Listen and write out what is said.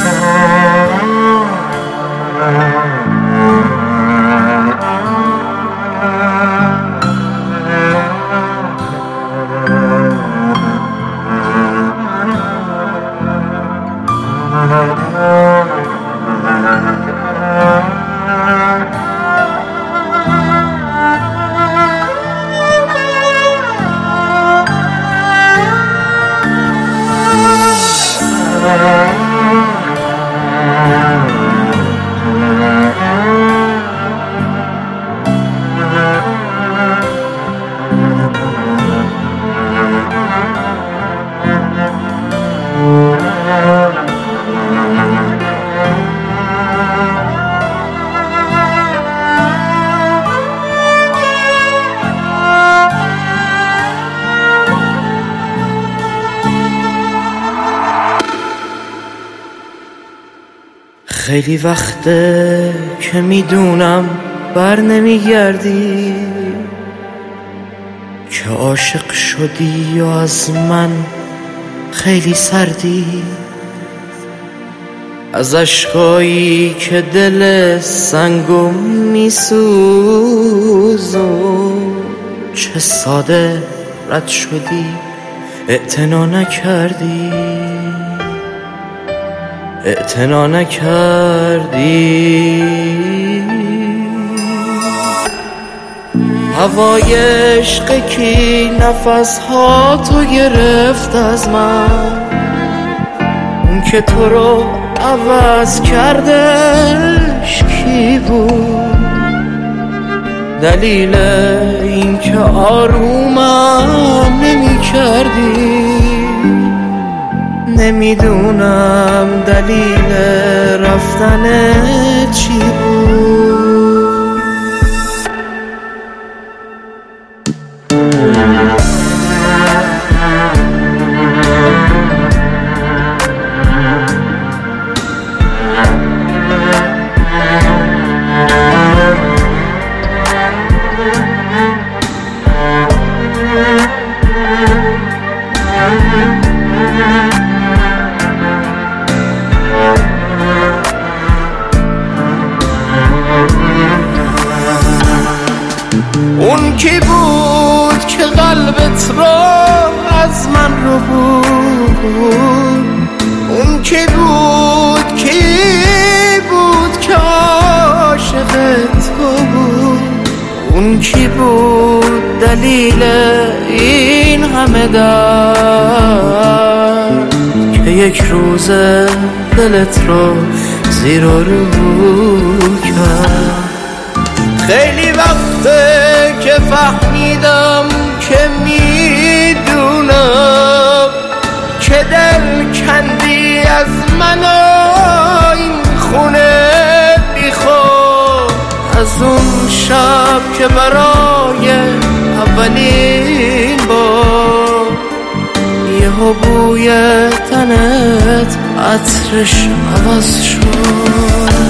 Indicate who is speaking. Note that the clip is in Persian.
Speaker 1: خیلی وقته که میدونم بر نمیگردی، که عاشق شدی و از من خیلی سردی، از عشقایی که دل سنگو میسوزون چه ساده رد شدی، اعتنا نکردی، اعتنا نکردی. هوای عشق کی نفسها تو گرفت از من، اون که تو رو عوض کردش کی بود؟ دلیل این که آرومم نمی کردی، نمیدونم دلیل رفتن چی بود. اون کی بود که قلبت را از من رو بود؟ اون کی بود که عاشقت بود؟ اون کی بود دلیل این همه درد که یک روز دلت رو زیر و رو کرد؟ خیلی وقته که فهمیدم که میدونم که دل کندی از من و این خونه بیخود، از اون شب که برای اولین بار یهو بوی تنت عطرش عوض شد.